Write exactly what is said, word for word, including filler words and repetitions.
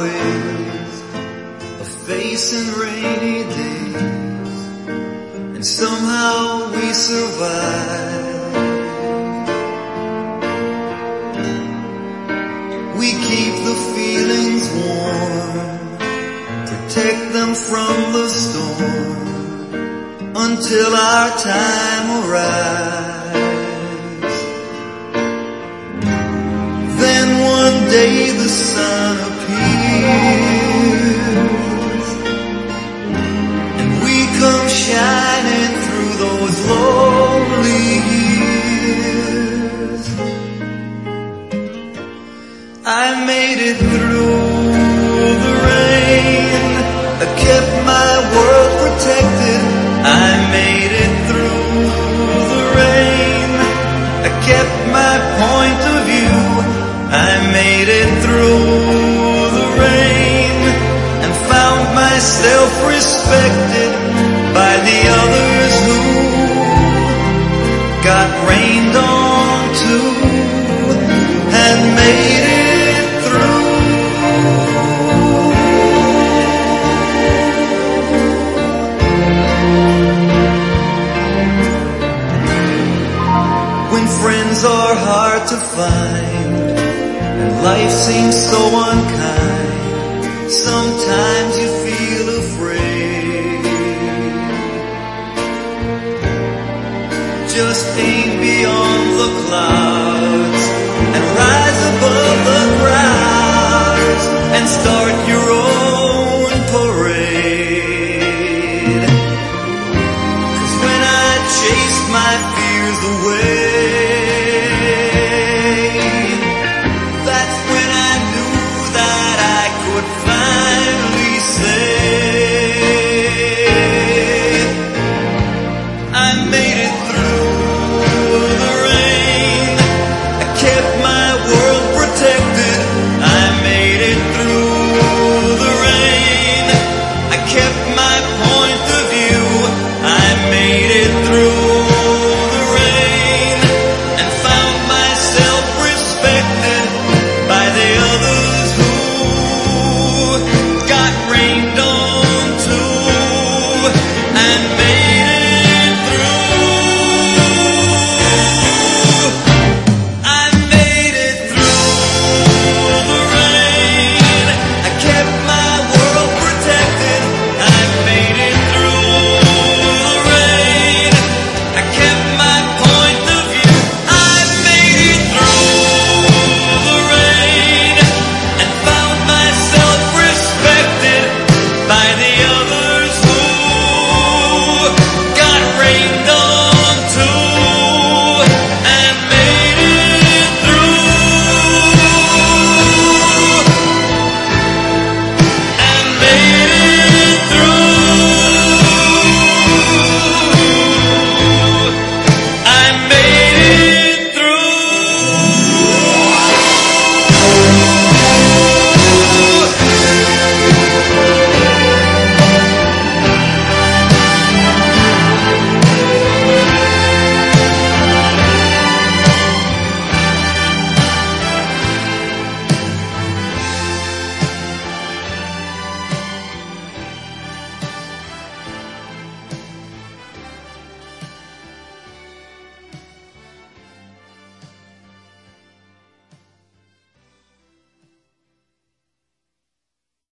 highways, a face in rainy days, and somehow we survive. We keep the feelings warm, protect them from the storm, until our time arrives. Then one day the sun appears, and we come shining through those lonely years. I made it through the rain, I kept my world protected. I made it through the rain, I kept my point of view. I made it through the rain, and found myself respected by the others who got rained on too, and made it through. When friends are hard to find and life seems so unkind, sometimes you feel afraid. Just aim beyond the clouds and rise above the crowds and start your own parade. 'Cause when I chased my fears away,